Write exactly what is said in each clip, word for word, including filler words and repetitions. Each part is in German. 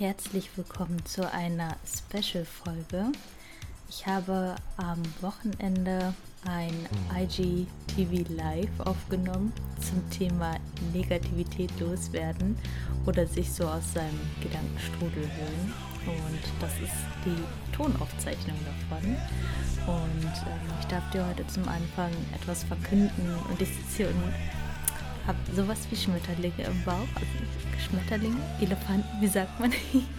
herzlich willkommen zu einer Special-Folge. Ich habe am Wochenende ein I G T V Live aufgenommen zum Thema Negativität loswerden oder sich so aus seinem Gedankenstrudel holen. Und das ist die Tonaufzeichnung davon. Und ähm, ich darf dir heute zum Anfang etwas verkünden. Und ich sitze hier und habe sowas wie Schmetterlinge im Bauch. Also Schmetterlinge, Elefanten, wie sagt man?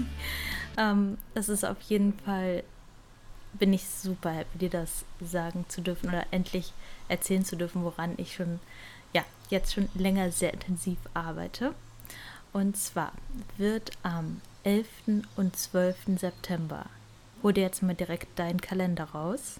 ähm, das ist auf jeden Fall, bin ich super happy, dir das sagen zu dürfen oder endlich erzählen zu dürfen, woran ich schon, ja, jetzt schon länger sehr intensiv arbeite. Und zwar wird am elften und zwölften September, hol dir jetzt mal direkt deinen Kalender raus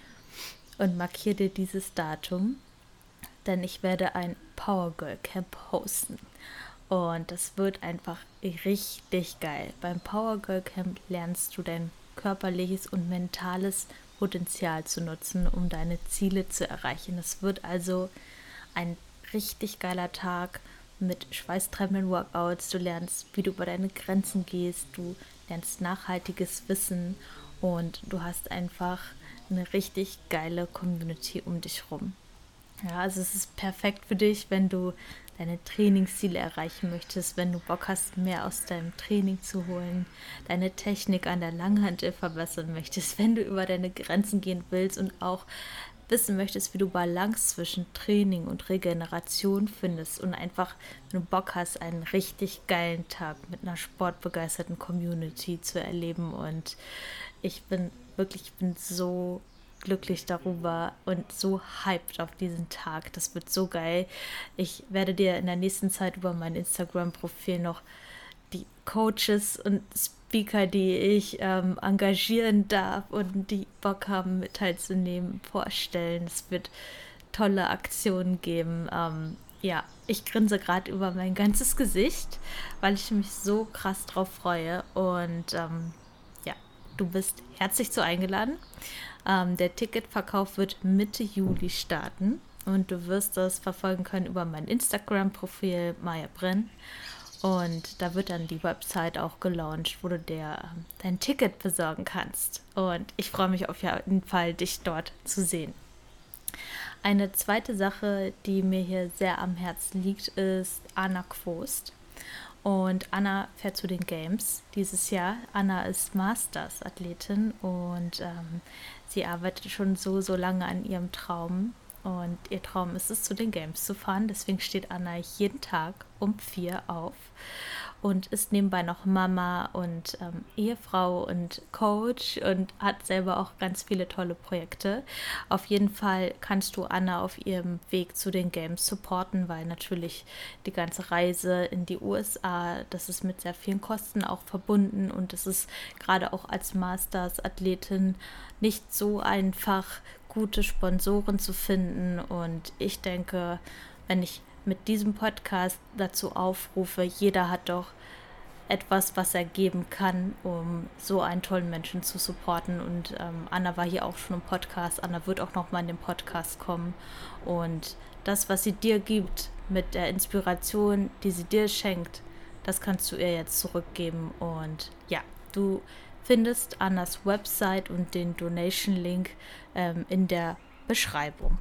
und markier dir dieses Datum, denn ich werde ein Power Girl Camp hosten. Und das wird einfach richtig geil. Beim Power Girl Camp lernst du dein körperliches und mentales Potenzial zu nutzen, um deine Ziele zu erreichen. Es wird also ein richtig geiler Tag mit schweißtreibenden Workouts. Du lernst, wie du über deine Grenzen gehst. Du lernst nachhaltiges Wissen und du hast einfach eine richtig geile Community um dich rum. Ja, also es ist perfekt für dich, wenn du deine Trainingsziele erreichen möchtest, wenn du Bock hast, mehr aus deinem Training zu holen, deine Technik an der Langhantel verbessern möchtest, wenn du über deine Grenzen gehen willst und auch wissen möchtest, wie du Balance zwischen Training und Regeneration findest und einfach, wenn du Bock hast, einen richtig geilen Tag mit einer sportbegeisterten Community zu erleben. Und ich bin wirklich, ich bin so glücklich darüber und so hyped auf diesen Tag. Das wird so geil. Ich werde dir in der nächsten Zeit über mein Instagram-Profil noch die Coaches und Speaker, die ich ähm, engagieren darf und die Bock haben, mit teilzunehmen, vorstellen. Es wird tolle Aktionen geben. Ähm, ja, ich grinse gerade über mein ganzes Gesicht, weil ich mich so krass drauf freue. Und ähm, ja, du bist herzlich zu eingeladen. Ähm, der Ticketverkauf wird Mitte Juli starten und du wirst das verfolgen können über mein Instagram-Profil Maya Brenn. Und da wird dann die Website auch gelauncht, wo du dir ähm, dein Ticket besorgen kannst. Und ich freue mich auf jeden Fall, dich dort zu sehen. Eine zweite Sache, die mir hier sehr am Herzen liegt, ist Anna Quost. Und Anna fährt zu den Games dieses Jahr. Anna ist Masters-Athletin und ähm, sie arbeitet schon so, so lange an ihrem Traum. Und ihr Traum ist es, zu den Games zu fahren. Deswegen steht Anna jeden Tag um vier auf und ist nebenbei noch Mama und ähm, Ehefrau und Coach und hat selber auch ganz viele tolle Projekte. Auf jeden Fall kannst du Anna auf ihrem Weg zu den Games supporten, weil natürlich die ganze Reise in die U S A, das ist mit sehr vielen Kosten auch verbunden und es ist gerade auch als Masters-Athletin nicht so einfach, gute Sponsoren zu finden. Und ich denke, wenn ich mit diesem Podcast dazu aufrufe, jeder hat doch etwas, was er geben kann, um so einen tollen Menschen zu supporten. Und ähm, Anna war hier auch schon im Podcast. Anna wird auch noch mal in den Podcast kommen. Und das, was sie dir gibt, mit der Inspiration, die sie dir schenkt, das kannst du ihr jetzt zurückgeben. Und ja, du findest Annas Website und den Donation-Link ähm, in der Beschreibung.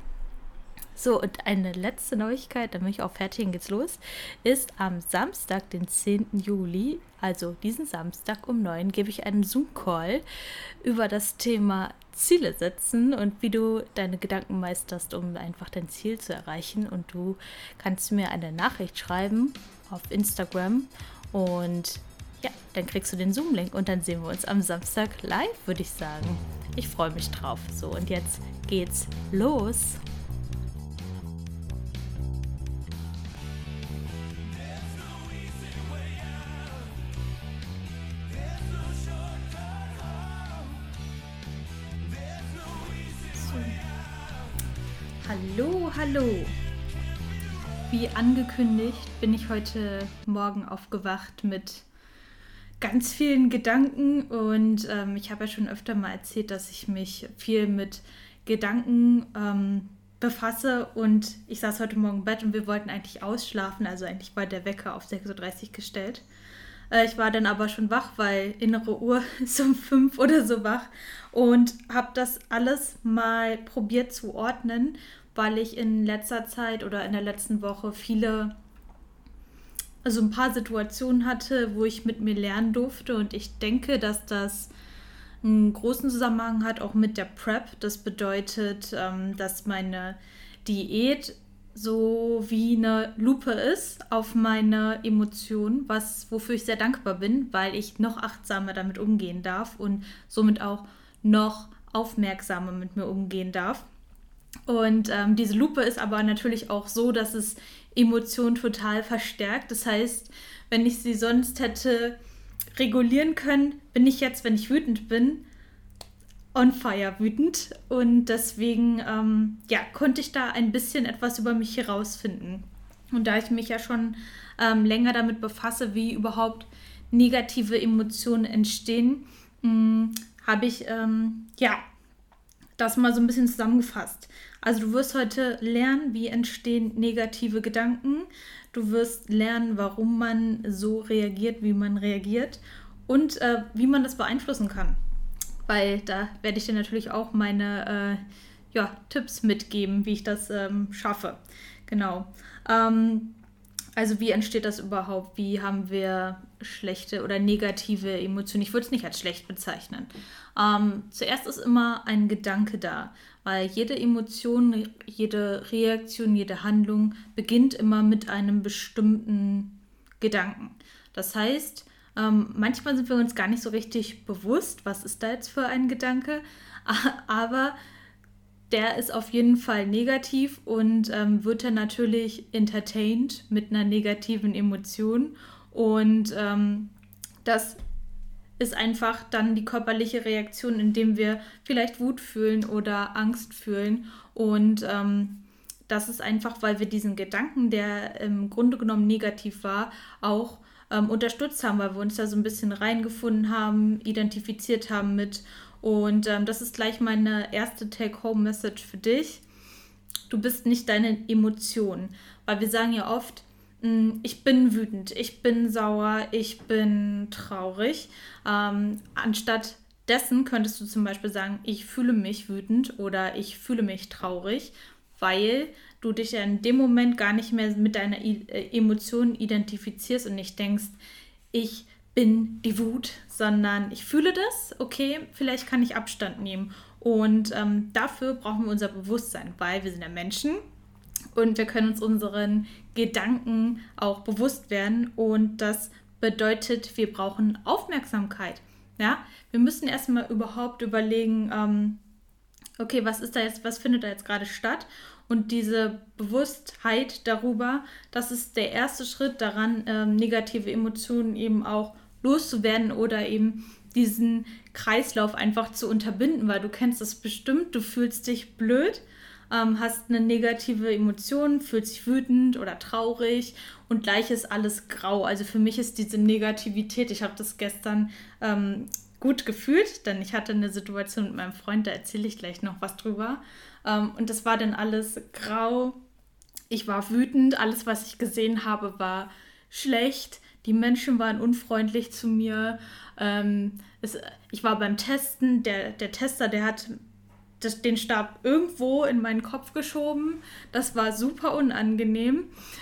So, und eine letzte Neuigkeit, dann bin ich auch fertig und geht's los, ist am Samstag, den zehnten Juli, also diesen Samstag um neun, gebe ich einen Zoom-Call über das Thema Ziele setzen und wie du deine Gedanken meisterst, um einfach dein Ziel zu erreichen. Und du kannst mir eine Nachricht schreiben auf Instagram und ja, dann kriegst du den Zoom-Link und dann sehen wir uns am Samstag live, würde ich sagen. Ich freue mich drauf. So, und jetzt geht's los. So. Hallo, hallo. Wie angekündigt bin ich heute Morgen aufgewacht mit ganz vielen Gedanken und ähm, ich habe ja schon öfter mal erzählt, dass ich mich viel mit Gedanken ähm, befasse und ich saß heute Morgen im Bett und wir wollten eigentlich ausschlafen, also eigentlich war der Wecker auf sechs Uhr dreißig gestellt, Äh, ich war dann aber schon wach, weil innere Uhr ist um fünf oder so wach und habe das alles mal probiert zu ordnen, weil ich in letzter Zeit oder in der letzten Woche viele, also ein paar Situationen hatte, wo ich mit mir lernen durfte und ich denke, dass das einen großen Zusammenhang hat auch mit der Prep. Das bedeutet, ähm, dass meine Diät so wie eine Lupe ist auf meine Emotionen, was, wofür ich sehr dankbar bin, weil ich noch achtsamer damit umgehen darf und somit auch noch aufmerksamer mit mir umgehen darf. Und ähm, diese Lupe ist aber natürlich auch so, dass es Emotionen total verstärkt. Das heißt, wenn ich sie sonst hätte regulieren können, bin ich jetzt, wenn ich wütend bin, on fire wütend. Und deswegen ähm, ja, konnte ich da ein bisschen etwas über mich herausfinden. Und da ich mich ja schon ähm, länger damit befasse, wie überhaupt negative Emotionen entstehen, mh, habe ich ähm, ja, das mal so ein bisschen zusammengefasst. Also du wirst heute lernen, wie entstehen negative Gedanken. Du wirst lernen, warum man so reagiert, wie man reagiert und äh, wie man das beeinflussen kann. Weil da werde ich dir natürlich auch meine äh, ja, Tipps mitgeben, wie ich das ähm, schaffe. Genau. Ähm, also wie entsteht das überhaupt? Wie haben wir schlechte oder negative Emotionen? Ich würde es nicht als schlecht bezeichnen. Ähm, zuerst ist immer ein Gedanke da, weil jede Emotion, jede Reaktion, jede Handlung beginnt immer mit einem bestimmten Gedanken. Das heißt, ähm, manchmal sind wir uns gar nicht so richtig bewusst, was ist da jetzt für ein Gedanke, aber der ist auf jeden Fall negativ und ähm, wird dann natürlich entertained mit einer negativen Emotion. Und ähm, das ist einfach dann die körperliche Reaktion, indem wir vielleicht Wut fühlen oder Angst fühlen. Und ähm, das ist einfach, weil wir diesen Gedanken, der im Grunde genommen negativ war, auch ähm, unterstützt haben, weil wir uns da so ein bisschen reingefunden haben, identifiziert haben mit. Und ähm, das ist gleich meine erste Take-Home-Message für dich. Du bist nicht deine Emotionen. Weil wir sagen ja oft, mh, ich bin wütend, ich bin sauer, ich bin traurig. Ähm, anstatt dessen könntest du zum Beispiel sagen, ich fühle mich wütend oder ich fühle mich traurig, weil du dich ja in dem Moment gar nicht mehr mit deiner I- äh, Emotion identifizierst und nicht denkst, ich bin die Wut, sondern ich fühle das, okay, vielleicht kann ich Abstand nehmen. Und ähm, dafür brauchen wir unser Bewusstsein, weil wir sind ja Menschen und wir können uns unseren Gedanken auch bewusst werden und das bedeutet, wir brauchen Aufmerksamkeit. Ja? Wir müssen erstmal überhaupt überlegen, ähm, okay, was ist da jetzt, was findet da jetzt gerade statt? Und diese Bewusstheit darüber, das ist der erste Schritt daran, ähm, negative Emotionen eben auch loszuwerden oder eben diesen Kreislauf einfach zu unterbinden, weil du kennst das bestimmt, du fühlst dich blöd, ähm, hast eine negative Emotion, fühlst dich wütend oder traurig und gleich ist alles grau. Also für mich ist diese Negativität, ich habe das gestern ähm, gut gefühlt, denn ich hatte eine Situation mit meinem Freund, da erzähle ich gleich noch was drüber. Ähm, und das war dann alles grau. Ich war wütend, alles, was ich gesehen habe, war schlecht. Die Menschen waren unfreundlich zu mir. Ähm, es, ich war beim Testen, der, der Tester, der hat das, den Stab irgendwo in meinen Kopf geschoben. Das war super unangenehm.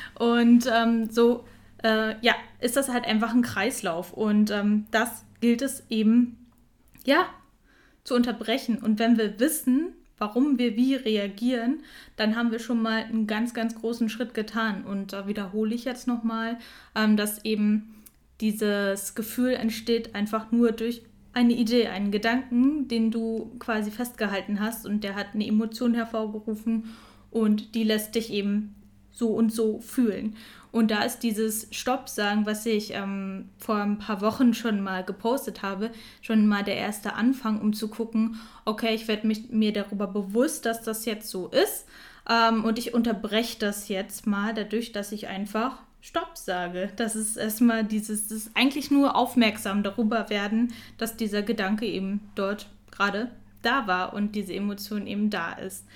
Und ähm, so äh, ja, ist das halt einfach ein Kreislauf. Und ähm, das gilt es eben, ja, zu unterbrechen. Und wenn wir wissen, warum wir wie reagieren, dann haben wir schon mal einen ganz, ganz großen Schritt getan. Und da wiederhole ich jetzt nochmal, ähm, dass eben dieses Gefühl entsteht einfach nur durch eine Idee, einen Gedanken, den du quasi festgehalten hast und der hat eine Emotion hervorgerufen und die lässt dich eben so und so fühlen. Und da ist dieses Stopp sagen, was ich ähm, vor ein paar Wochen schon mal gepostet habe, schon mal der erste Anfang, um zu gucken, okay, ich werde mich, mir darüber bewusst, dass das jetzt so ist ähm, und ich unterbreche das jetzt mal dadurch, dass ich einfach Stopp sage. Das ist erstmal dieses, das ist eigentlich nur aufmerksam darüber werden, dass dieser Gedanke eben dort gerade da war und diese Emotion eben da ist.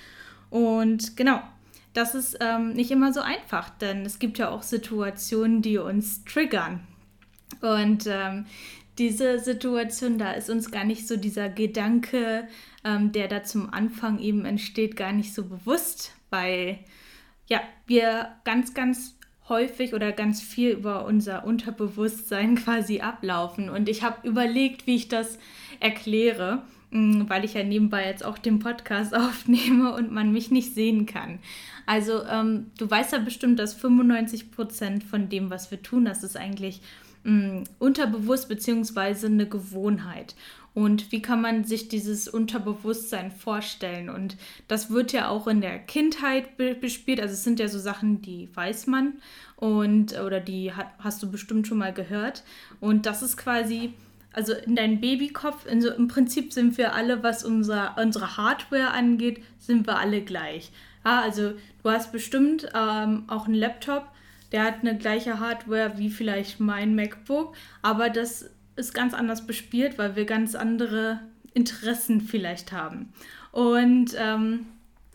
Und genau, das ist ähm, nicht immer so einfach, denn es gibt ja auch Situationen, die uns triggern. Und ähm, diese Situation, da ist uns gar nicht so dieser Gedanke, ähm, der da zum Anfang eben entsteht, gar nicht so bewusst, weil ja, wir ganz, ganz häufig oder ganz viel über unser Unterbewusstsein quasi ablaufen. Und ich habe überlegt, wie ich das erkläre, weil ich ja nebenbei jetzt auch den Podcast aufnehme und man mich nicht sehen kann. Also ähm, du weißt ja bestimmt, dass fünfundneunzig Prozent von dem, was wir tun, das ist eigentlich mh, unterbewusst beziehungsweise eine Gewohnheit. Und wie kann man sich dieses Unterbewusstsein vorstellen? Und das wird ja auch in der Kindheit be- bespielt. Also es sind ja so Sachen, die weiß man und oder die hat, hast du bestimmt schon mal gehört. Und das ist quasi, also in deinem Babykopf, in so, im Prinzip sind wir alle, was unser, unsere Hardware angeht, sind wir alle gleich. Ja, also du hast bestimmt ähm, auch einen Laptop, der hat eine gleiche Hardware wie vielleicht mein MacBook, aber das ist ganz anders bespielt, weil wir ganz andere Interessen vielleicht haben. Und, ähm,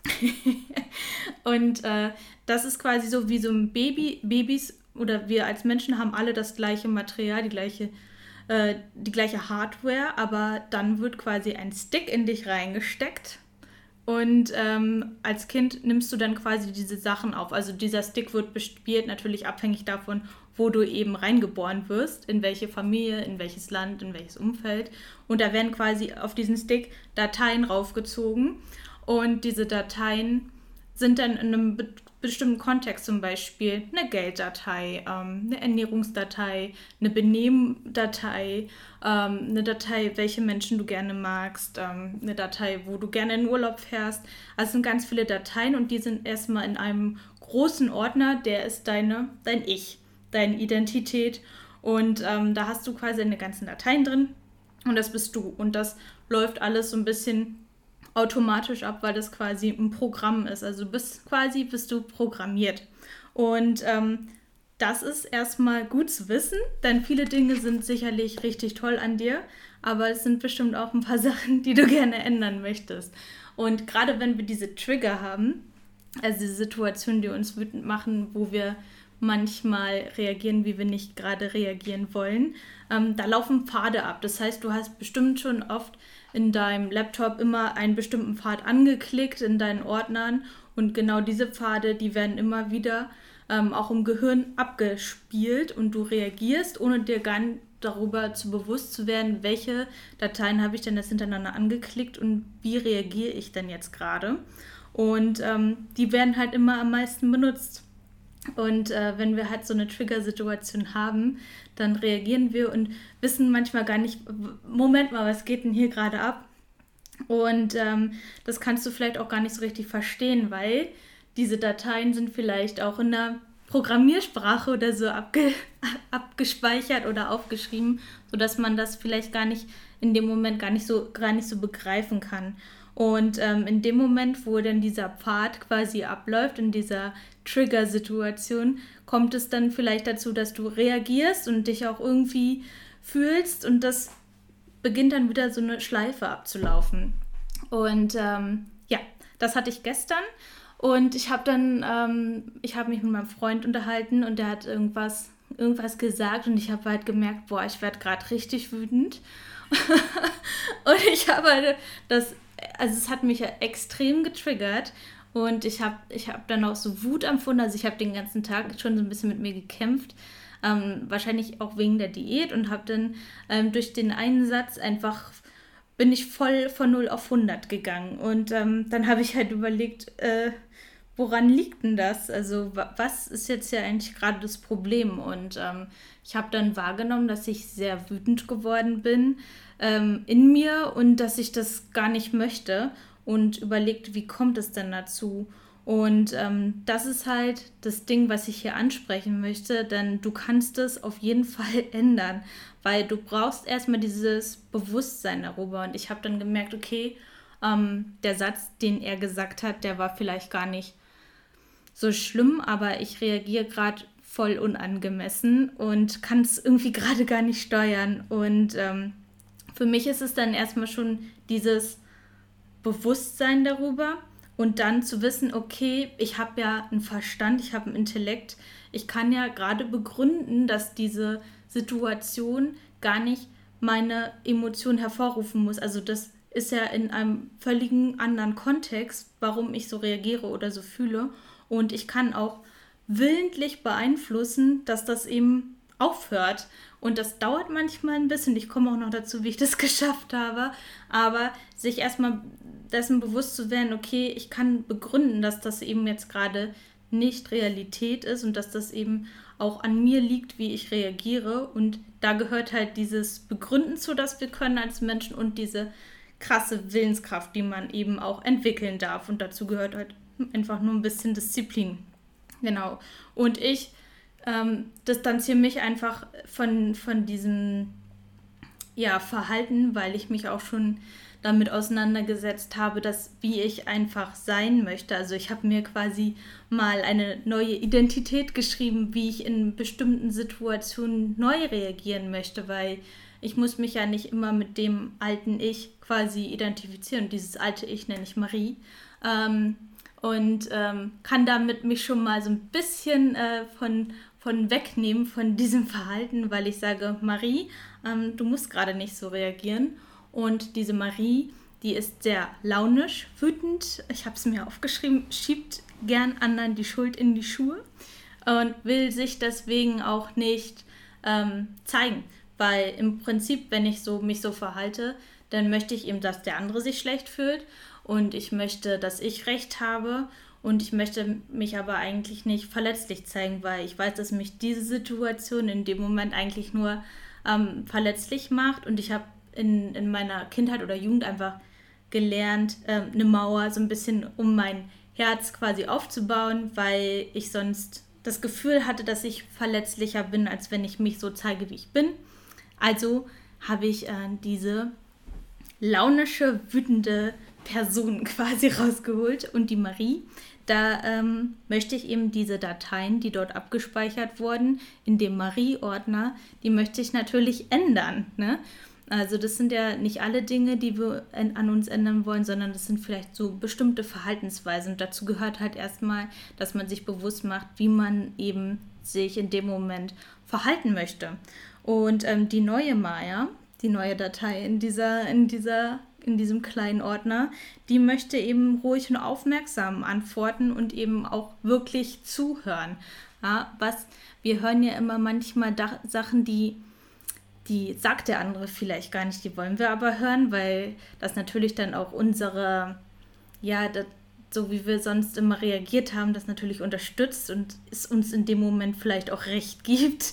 und äh, das ist quasi so wie so ein Baby, Babys oder wir als Menschen haben alle das gleiche Material, die gleiche, äh, die gleiche Hardware, aber dann wird quasi ein Stick in dich reingesteckt. Und ähm, als Kind nimmst du dann quasi diese Sachen auf. Also dieser Stick wird bespielt, natürlich abhängig davon, wo du eben reingeboren wirst, in welche Familie, in welches Land, in welches Umfeld. Und da werden quasi auf diesen Stick Dateien raufgezogen. Und diese Dateien sind dann in einem be- bestimmten Kontext, zum Beispiel eine Gelddatei, ähm, eine Ernährungsdatei, eine Benehmdatei, ähm, eine Datei, welche Menschen du gerne magst, ähm, eine Datei, wo du gerne in Urlaub fährst. Also es sind ganz viele Dateien und die sind erstmal in einem großen Ordner, der ist deine, dein Ich, deine Identität. Und ähm, da hast du quasi deine ganzen Dateien drin und das bist du. Und das läuft alles so ein bisschen automatisch ab, weil das quasi ein Programm ist. Also bist quasi bist du programmiert. Und ähm, das ist erstmal gut zu wissen, denn viele Dinge sind sicherlich richtig toll an dir, aber es sind bestimmt auch ein paar Sachen, die du gerne ändern möchtest. Und gerade wenn wir diese Trigger haben, also diese Situationen, die uns wütend machen, wo wir manchmal reagieren, wie wir nicht gerade reagieren wollen, ähm, da laufen Pfade ab. Das heißt, du hast bestimmt schon oft in deinem Laptop immer einen bestimmten Pfad angeklickt in deinen Ordnern und genau diese Pfade, die werden immer wieder ähm, auch im Gehirn abgespielt und du reagierst, ohne dir gar nicht darüber zu bewusst zu werden, welche Dateien habe ich denn jetzt hintereinander angeklickt und wie reagiere ich denn jetzt gerade. Und ähm, die werden halt immer am meisten benutzt. Und äh, wenn wir halt so eine Trigger-Situation haben, dann reagieren wir und wissen manchmal gar nicht, Moment mal, was geht denn hier gerade ab? Und ähm, das kannst du vielleicht auch gar nicht so richtig verstehen, weil diese Dateien sind vielleicht auch in einer Programmiersprache oder so abge abgespeichert oder aufgeschrieben, sodass man das vielleicht gar nicht in dem Moment gar nicht so, gar nicht so begreifen kann. Und ähm, in dem Moment, wo dann dieser Pfad quasi abläuft, in dieser Trigger-Situation, kommt es dann vielleicht dazu, dass du reagierst und dich auch irgendwie fühlst und das beginnt dann wieder so eine Schleife abzulaufen. Und ähm, ja, das hatte ich gestern und ich habe dann, ähm, ich habe mich mit meinem Freund unterhalten und der hat irgendwas, irgendwas gesagt und ich habe halt gemerkt, boah, ich werde gerade richtig wütend. Und ich habe halt das, also es hat mich ja extrem getriggert und ich habe ich hab dann auch so Wut empfunden, also ich habe den ganzen Tag schon so ein bisschen mit mir gekämpft, ähm, wahrscheinlich auch wegen der Diät und habe dann ähm, durch den einen Satz einfach, bin ich voll von null auf hundert gegangen und ähm, dann habe ich halt überlegt, äh, woran liegt denn das? Also wa- was ist jetzt ja eigentlich gerade das Problem? Und ähm, ich habe dann wahrgenommen, dass ich sehr wütend geworden bin ähm, in mir und dass ich das gar nicht möchte und überlegt, wie kommt es denn dazu? Und ähm, das ist halt das Ding, was ich hier ansprechen möchte, denn du kannst es auf jeden Fall ändern, weil du brauchst erstmal dieses Bewusstsein darüber. Und ich habe dann gemerkt, okay, ähm, der Satz, den er gesagt hat, der war vielleicht gar nicht so schlimm, aber ich reagiere gerade voll unangemessen und kann es irgendwie gerade gar nicht steuern. Und ähm, für mich ist es dann erstmal schon dieses Bewusstsein darüber und dann zu wissen, okay, ich habe ja einen Verstand, ich habe einen Intellekt, ich kann ja gerade begründen, dass diese Situation gar nicht meine Emotionen hervorrufen muss. Also das ist ja in einem völligen anderen Kontext, warum ich so reagiere oder so fühle. Und ich kann auch willentlich beeinflussen, dass das eben aufhört. Und das dauert manchmal ein bisschen. Ich komme auch noch dazu, wie ich das geschafft habe. Aber sich erstmal dessen bewusst zu werden, okay, ich kann begründen, dass das eben jetzt gerade nicht Realität ist und dass das eben auch an mir liegt, wie ich reagiere. Und da gehört halt dieses Begründen zu, das wir können als Menschen und diese krasse Willenskraft, die man eben auch entwickeln darf. Und dazu gehört halt einfach nur ein bisschen Disziplin. Genau. Und ich ähm, distanziere mich einfach von, von diesem ja, Verhalten, weil ich mich auch schon damit auseinandergesetzt habe, dass wie ich einfach sein möchte. Also ich habe mir quasi mal eine neue Identität geschrieben, wie ich in bestimmten Situationen neu reagieren möchte, weil ich muss mich ja nicht immer mit dem alten Ich quasi identifizieren. Dieses alte Ich nenne ich Marie. Ähm, und ähm, kann damit mich schon mal so ein bisschen äh, von, von wegnehmen von diesem Verhalten, weil ich sage, Marie, ähm, du musst gerade nicht so reagieren. Und diese Marie, die ist sehr launisch, wütend, ich habe es mir aufgeschrieben, schiebt gern anderen die Schuld in die Schuhe und will sich deswegen auch nicht ähm, zeigen. Weil im Prinzip, wenn ich so, mich so verhalte, dann möchte ich eben, dass der andere sich schlecht fühlt und ich möchte, dass ich Recht habe und ich möchte mich aber eigentlich nicht verletzlich zeigen, weil ich weiß, dass mich diese Situation in dem Moment eigentlich nur ähm, verletzlich macht und ich habe in, in meiner Kindheit oder Jugend einfach gelernt, ähm, eine Mauer so ein bisschen um mein Herz quasi aufzubauen, weil ich sonst das Gefühl hatte, dass ich verletzlicher bin, als wenn ich mich so zeige, wie ich bin. Also habe ich äh, diese launische, wütende Person quasi rausgeholt und die Marie, da ähm, möchte ich eben diese Dateien, die dort abgespeichert wurden, in dem Marie-Ordner, die möchte ich natürlich ändern, ne? Also das sind ja nicht alle Dinge, die wir an uns ändern wollen, sondern das sind vielleicht so bestimmte Verhaltensweisen. Und dazu gehört halt erstmal, dass man sich bewusst macht, wie man eben sich in dem Moment verhalten möchte. Und ähm, die neue Maya, die neue Datei in dieser, in dieser, in diesem kleinen Ordner, die möchte eben ruhig und aufmerksam antworten und eben auch wirklich zuhören. Ja, was, wir hören ja immer manchmal da, Sachen, die die sagt der andere vielleicht gar nicht, die wollen wir aber hören, weil das natürlich dann auch unsere, ja, das, so wie wir sonst immer reagiert haben, das natürlich unterstützt und es uns in dem Moment vielleicht auch recht gibt.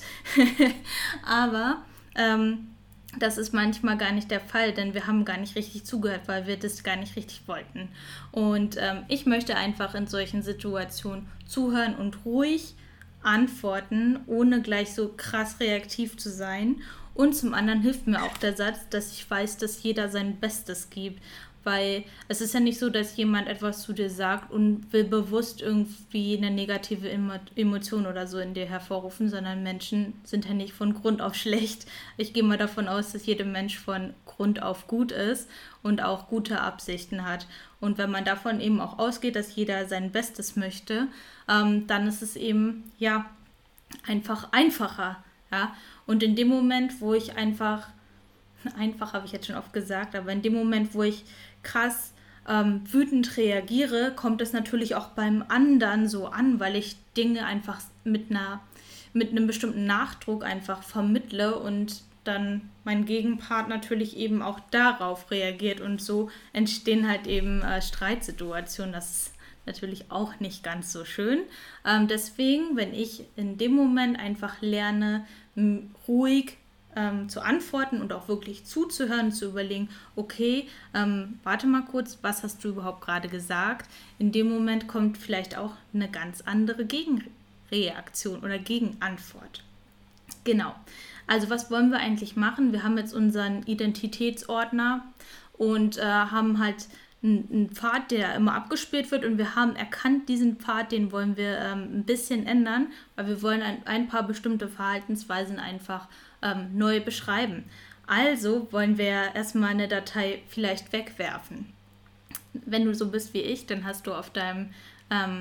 Aber ähm, das ist manchmal gar nicht der Fall, denn wir haben gar nicht richtig zugehört, weil wir das gar nicht richtig wollten. Und ähm, ich möchte einfach in solchen Situationen zuhören und ruhig antworten, ohne gleich so krass reaktiv zu sein. Und zum anderen hilft mir auch der Satz, dass ich weiß, dass jeder sein Bestes gibt. Weil es ist ja nicht so, dass jemand etwas zu dir sagt und will bewusst irgendwie eine negative Emotion oder so in dir hervorrufen, sondern Menschen sind ja nicht von Grund auf schlecht. Ich gehe mal davon aus, dass jeder Mensch von Grund auf gut ist und auch gute Absichten hat. Und wenn man davon eben auch ausgeht, dass jeder sein Bestes möchte, ähm, dann ist es eben, ja, einfach einfacher, ja. Und in dem Moment, wo ich einfach, einfach habe ich jetzt schon oft gesagt, aber in dem Moment, wo ich krass ähm, wütend reagiere, kommt es natürlich auch beim anderen so an, weil ich Dinge einfach mit einer, mit einem bestimmten Nachdruck einfach vermittle und dann mein Gegenpart natürlich eben auch darauf reagiert und so entstehen halt eben äh, Streitsituationen. Das ist natürlich auch nicht ganz so schön. Ähm, deswegen, wenn ich in dem Moment einfach lerne, m- ruhig ähm, zu antworten und auch wirklich zuzuhören, zu überlegen, okay, ähm, warte mal kurz, was hast du überhaupt gerade gesagt? In dem Moment kommt vielleicht auch eine ganz andere Gegenreaktion oder Gegenantwort. Genau. Also was wollen wir eigentlich machen? Wir haben jetzt unseren Identitätsordner und äh, haben halt einen Pfad, der immer abgespielt wird und wir haben erkannt, diesen Pfad, den wollen wir ähm, ein bisschen ändern, weil wir wollen ein, ein paar bestimmte Verhaltensweisen einfach ähm, neu beschreiben. Also wollen wir erstmal eine Datei vielleicht wegwerfen. Wenn du so bist wie ich, dann hast du auf deinem ähm,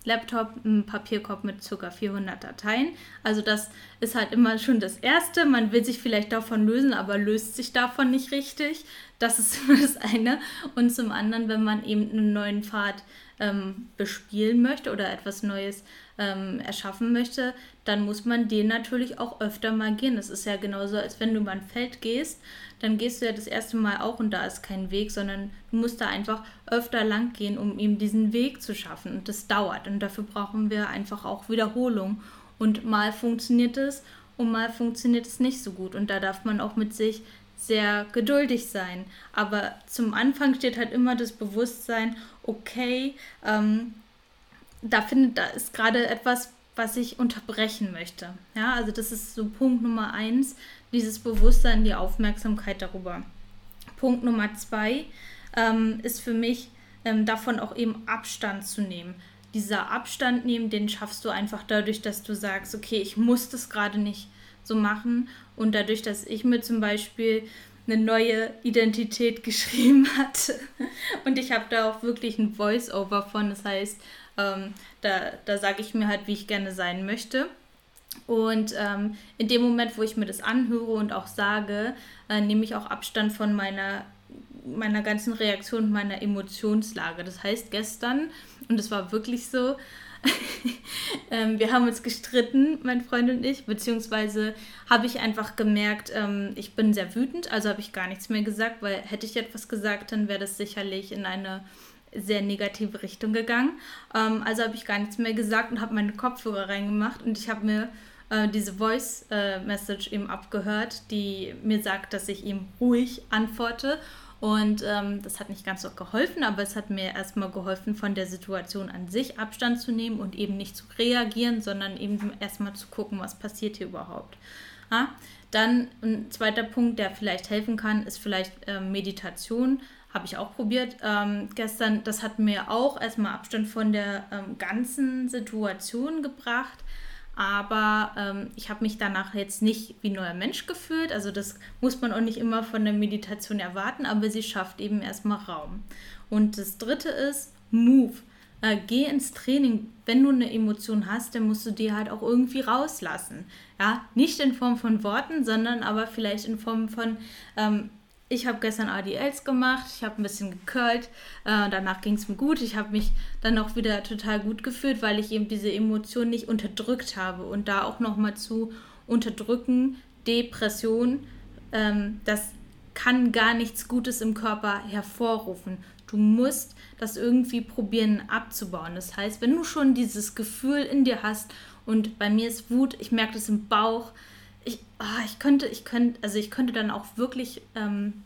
Laptop einen Papierkorb mit ca. vierhundert Dateien. Also das ist halt immer schon das Erste. Man will sich vielleicht davon lösen, aber löst sich davon nicht richtig. Das ist immer das eine. Und zum anderen, wenn man eben einen neuen Pfad ähm, bespielen möchte oder etwas Neues ähm, erschaffen möchte, dann muss man den natürlich auch öfter mal gehen. Das ist ja genauso, als wenn du über ein Feld gehst, dann gehst du ja das erste Mal auch und da ist kein Weg, sondern du musst da einfach öfter lang gehen, um eben diesen Weg zu schaffen. Und das dauert und dafür brauchen wir einfach auch Wiederholung. Und mal funktioniert es und mal funktioniert es nicht so gut. Und da darf man auch mit sich sehr geduldig sein. Aber zum Anfang steht halt immer das Bewusstsein, okay, ähm, da, findet, da ist gerade etwas, was ich unterbrechen möchte. Ja, also das ist so Punkt Nummer eins, dieses Bewusstsein, die Aufmerksamkeit darüber. Punkt Nummer zwei ähm, ist für mich, ähm, davon auch eben Abstand zu nehmen. Dieser Abstand nehmen, den schaffst du einfach dadurch, dass du sagst, okay, ich muss das gerade nicht so machen. Und dadurch, dass ich mir zum Beispiel eine neue Identität geschrieben hatte und ich habe da auch wirklich ein Voice-Over von, das heißt, ähm, da, da sage ich mir halt, wie ich gerne sein möchte. Und ähm, in dem Moment, wo ich mir das anhöre und auch sage, äh, nehme ich auch Abstand von meiner, meiner ganzen Reaktion, meiner Emotionslage. Das heißt, gestern, und es war wirklich so, ähm, wir haben uns gestritten, mein Freund und ich, beziehungsweise habe ich einfach gemerkt, ähm, ich bin sehr wütend, also habe ich gar nichts mehr gesagt, weil hätte ich etwas gesagt, dann wäre das sicherlich in eine sehr negative Richtung gegangen. Ähm, also habe ich gar nichts mehr gesagt und habe meine Kopfhörer reingemacht und ich habe mir äh, diese Voice-Message äh, eben abgehört, die mir sagt, dass ich ihm ruhig antworte. Und ähm, das hat nicht ganz so geholfen, aber es hat mir erstmal geholfen, von der Situation an sich Abstand zu nehmen und eben nicht zu reagieren, sondern eben erstmal zu gucken, was passiert hier überhaupt. Ja? Dann ein zweiter Punkt, der vielleicht helfen kann, ist vielleicht äh, Meditation. Habe ich auch probiert ähm, gestern. Das hat mir auch erstmal Abstand von der ähm, ganzen Situation gebracht. Aber ähm, ich habe mich danach jetzt nicht wie ein neuer Mensch gefühlt. Also das muss man auch nicht immer von der Meditation erwarten, aber sie schafft eben erstmal Raum. Und das dritte ist Move. Äh, geh ins Training. Wenn du eine Emotion hast, dann musst du die halt auch irgendwie rauslassen. Ja? Nicht in Form von Worten, sondern aber vielleicht in Form von ähm, ich habe gestern A D Ls gemacht, ich habe ein bisschen gecurlt, äh, danach ging es mir gut. Ich habe mich dann auch wieder total gut gefühlt, weil ich eben diese Emotionen nicht unterdrückt habe. Und da auch nochmal zu unterdrücken, Depression, ähm, das kann gar nichts Gutes im Körper hervorrufen. Du musst das irgendwie probieren abzubauen. Das heißt, wenn du schon dieses Gefühl in dir hast, und bei mir ist Wut, ich merke das im Bauch, Ich, oh, ich könnte, ich könnte, also ich könnte dann auch wirklich, ähm,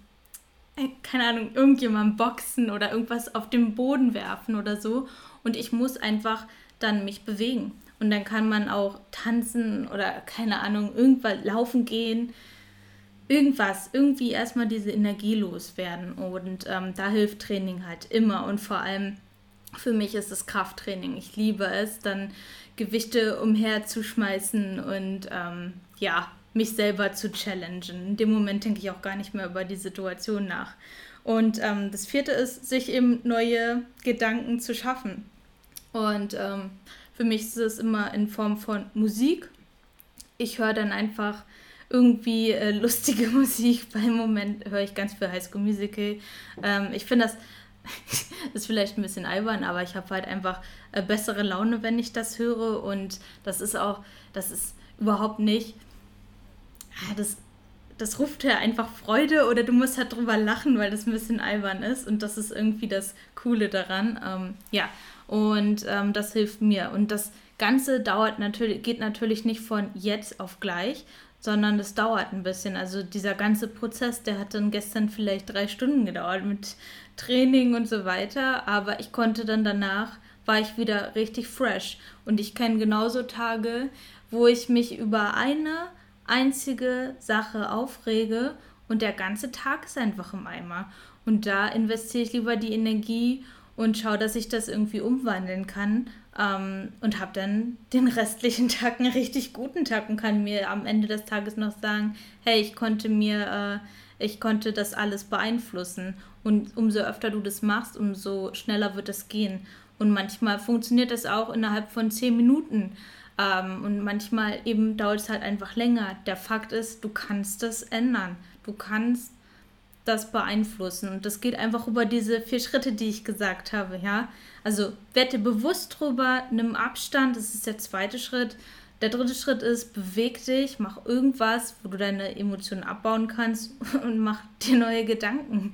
keine Ahnung, irgendjemanden boxen oder irgendwas auf den Boden werfen oder so. Und ich muss einfach dann mich bewegen. Und dann kann man auch tanzen oder, keine Ahnung, irgendwas laufen gehen. Irgendwas, irgendwie erstmal diese Energie loswerden. Und ähm, da hilft Training halt immer. Und vor allem für mich ist es Krafttraining. Ich liebe es, dann Gewichte umherzuschmeißen und ähm, ja, mich selber zu challengen. In dem Moment denke ich auch gar nicht mehr über die Situation nach. Und ähm, das vierte ist, sich eben neue Gedanken zu schaffen. Und ähm, für mich ist es immer in Form von Musik. Ich höre dann einfach irgendwie äh, lustige Musik. Beim Moment höre ich ganz viel High School Musical. Ähm, ich finde das ist vielleicht ein bisschen albern, aber ich habe halt einfach äh, bessere Laune, wenn ich das höre. Und das ist auch, das ist überhaupt nicht, das, das ruft ja einfach Freude oder du musst halt drüber lachen, weil das ein bisschen albern ist. Und das ist irgendwie das Coole daran. Ähm, ja, und ähm, das hilft mir. Und das Ganze dauert natürlich, geht natürlich nicht von jetzt auf gleich, sondern das dauert ein bisschen. Also dieser ganze Prozess, der hat dann gestern vielleicht drei Stunden gedauert mit Training und so weiter, aber ich konnte dann danach, war ich wieder richtig fresh. Und ich kenne genauso Tage, wo ich mich über eine einzige Sache aufrege und der ganze Tag ist einfach im Eimer. Und da investiere ich lieber die Energie und schaue, dass ich das irgendwie umwandeln kann ähm, und habe dann den restlichen Tag einen richtig guten Tag und kann mir am Ende des Tages noch sagen, hey, ich konnte mir, äh, ich konnte das alles beeinflussen. Und umso öfter du das machst, umso schneller wird es gehen. Und manchmal funktioniert das auch innerhalb von zehn Minuten. Ähm, und manchmal eben dauert es halt einfach länger. Der Fakt ist, du kannst das ändern. Du kannst das beeinflussen. Und das geht einfach über diese vier Schritte, die ich gesagt habe, ja. Also werd dir bewusst drüber, nimm Abstand, das ist der zweite Schritt. Der dritte Schritt ist, beweg dich, mach irgendwas, wo du deine Emotionen abbauen kannst und mach dir neue Gedanken.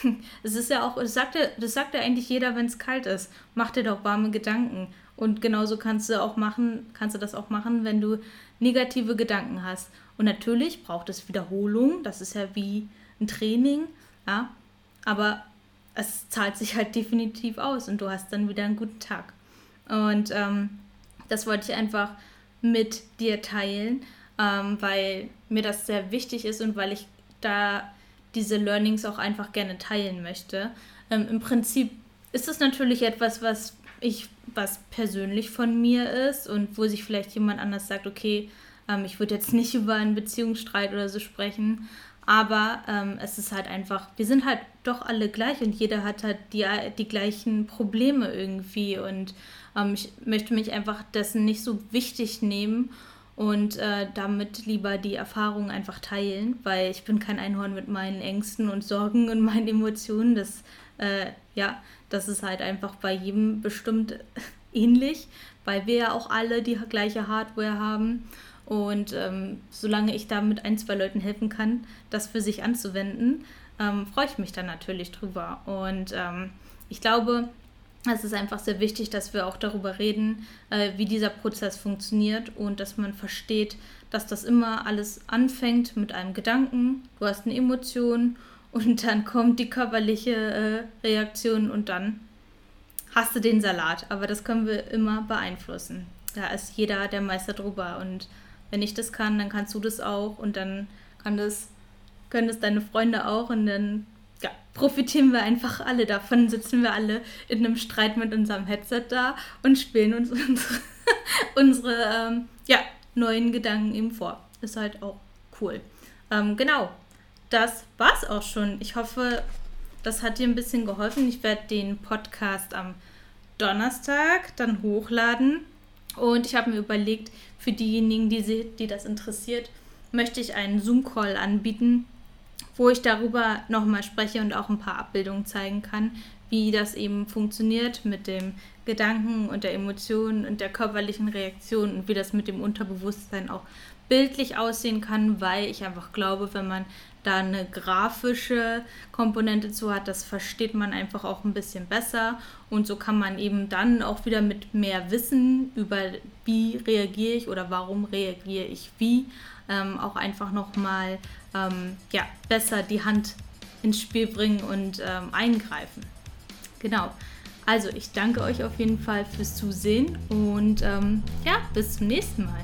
Es ist ja auch, das sagt ja, das sagt ja eigentlich jeder, wenn es kalt ist. Mach dir doch warme Gedanken. Und genauso kannst du auch machen, kannst du das auch machen, wenn du negative Gedanken hast. Und natürlich braucht es Wiederholung, das ist ja wie ein Training, ja, aber es zahlt sich halt definitiv aus und du hast dann wieder einen guten Tag. Und ähm, das wollte ich einfach mit dir teilen, ähm, weil mir das sehr wichtig ist und weil ich da diese Learnings auch einfach gerne teilen möchte. Ähm, im Prinzip ist es natürlich etwas, was ich, was persönlich von mir ist und wo sich vielleicht jemand anders sagt, okay, ähm, ich würde jetzt nicht über einen Beziehungsstreit oder so sprechen, aber ähm, es ist halt einfach, wir sind halt doch alle gleich und jeder hat halt die, die gleichen Probleme irgendwie und ähm, ich möchte mich einfach dessen nicht so wichtig nehmen und äh, damit lieber die Erfahrung einfach teilen, weil ich bin kein Einhorn mit meinen Ängsten und Sorgen und meinen Emotionen, das, äh, ja, das ist halt einfach bei jedem bestimmt ähnlich, weil wir ja auch alle die gleiche Hardware haben. Und ähm, solange ich da mit ein, zwei Leuten helfen kann, das für sich anzuwenden, ähm, freue ich mich dann natürlich drüber. Und ähm, ich glaube, es ist einfach sehr wichtig, dass wir auch darüber reden, äh, wie dieser Prozess funktioniert und dass man versteht, dass das immer alles anfängt mit einem Gedanken. Du hast eine Emotion und dann kommt die körperliche äh, Reaktion und dann hast du den Salat. Aber das können wir immer beeinflussen. Da ist jeder der Meister drüber und wenn ich das kann, dann kannst du das auch und dann kann das, können das deine Freunde auch und dann ja, profitieren wir einfach alle davon, sitzen wir alle in einem Streit mit unserem Headset da und spielen uns unsere, unsere ähm, ja, neuen Gedanken eben vor. Ist halt auch cool. Ähm, genau, das war's auch schon. Ich hoffe, das hat dir ein bisschen geholfen. Ich werde den Podcast am Donnerstag dann hochladen. Und ich habe mir überlegt, für diejenigen, die, sie, die das interessiert, möchte ich einen Zoom-Call anbieten, wo ich darüber nochmal spreche und auch ein paar Abbildungen zeigen kann, wie das eben funktioniert mit dem Gedanken und der Emotion und der körperlichen Reaktion und wie das mit dem Unterbewusstsein auch bildlich aussehen kann, weil ich einfach glaube, wenn man da eine grafische Komponente zu hat, das versteht man einfach auch ein bisschen besser und so kann man eben dann auch wieder mit mehr Wissen über wie reagiere ich oder warum reagiere ich wie, ähm, auch einfach nochmal ähm, ja, besser die Hand ins Spiel bringen und ähm, eingreifen. Genau, also ich danke euch auf jeden Fall fürs Zusehen und ähm, ja, bis zum nächsten Mal.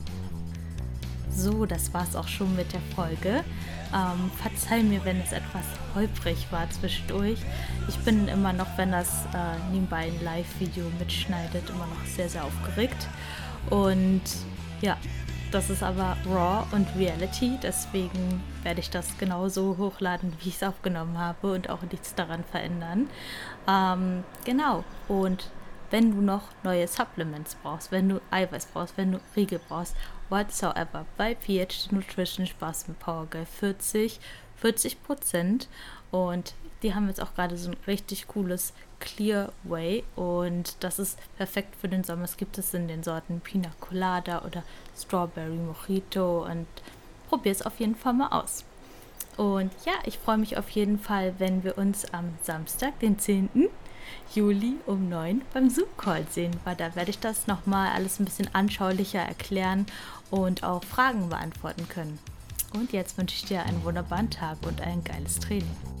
So, das war's auch schon mit der Folge. Ähm, verzeih mir, wenn es etwas holprig war zwischendurch. Ich bin immer noch, wenn das äh, nebenbei ein Live-Video mitschneidet, immer noch sehr, sehr aufgeregt. Und ja, das ist aber Raw und Reality, deswegen werde ich das genauso hochladen, wie ich es aufgenommen habe und auch nichts daran verändern. Ähm, genau, und wenn du noch neue Supplements brauchst, wenn du Eiweiß brauchst, wenn du Riegel brauchst, whatsoever, bei P H D Nutrition sparst du mit PowerGirl vierzig Prozent und die haben jetzt auch gerade so ein richtig cooles Clear Whey und das ist perfekt für den Sommer. Es gibt es in den Sorten Pina Colada oder Strawberry Mojito und probier es auf jeden Fall mal aus. Und ja, ich freue mich auf jeden Fall, wenn wir uns am Samstag, den zehnten Juli um neun beim Zoom-Call sehen, weil da werde ich das nochmal alles ein bisschen anschaulicher erklären und auch Fragen beantworten können. Und jetzt wünsche ich dir einen wunderbaren Tag und ein geiles Training.